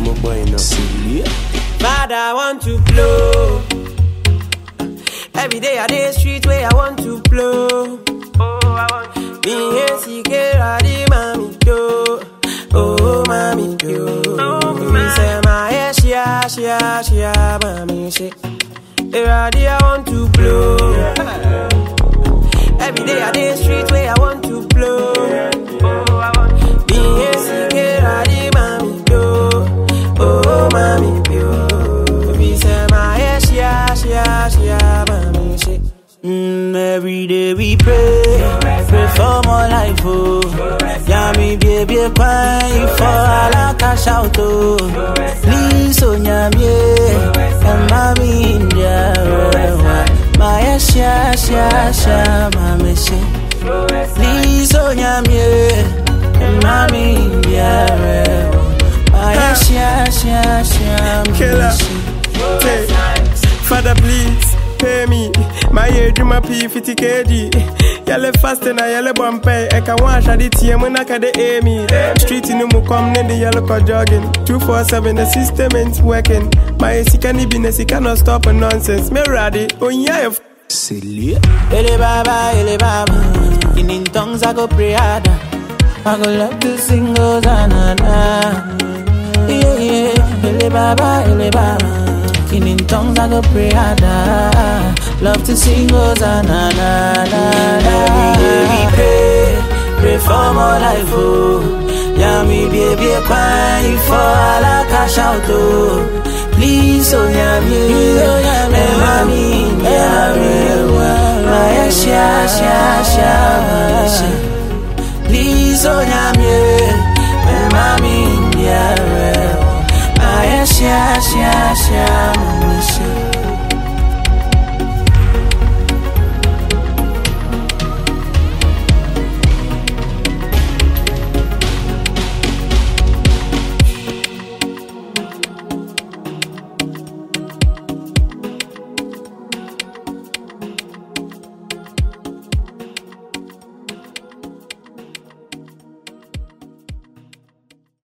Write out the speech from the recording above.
boy no. Father, I want to blow. Every day I dey street where I want to blow. Oh, I want to blow. Oh, mommy, do. Me say my shia, mommy, shit. Every day I want to blow. Every day I dey street where I want to blow. Oh, I want to oh, mommy, do. Me say my shia, mommy, shit. Every day we pray for more life, oh. Yeah, me baby, cry for all I cash out, oh. Please, oh, nyamye, and mommy, India, my shia, mommy, she. Please, oh, nyamye, and mommy, India, my shia, Killer. Father, please pay me. My ear dream up 50 kg. Yellow fast and I yellow bumpy. I can wash at the TM when I can aim me. Street in the come in the yellow car jogging. 247, the system ain't working. My can't be cannot stop a nonsense. Me ready. Oh, yeah. Silly. Ele baba. In tongues I go pray harder. I go love to sing Hosanna. Yeah. Ele baba. In tongues I go pray harder. Love to sing Hosanna. Every day we pray for more life, oh. Yeah, me baby, cry for all I cash out, oh. Please, oh, yeah, me, mommy, my shia, please, oh, yeah, me, mommy, my shia,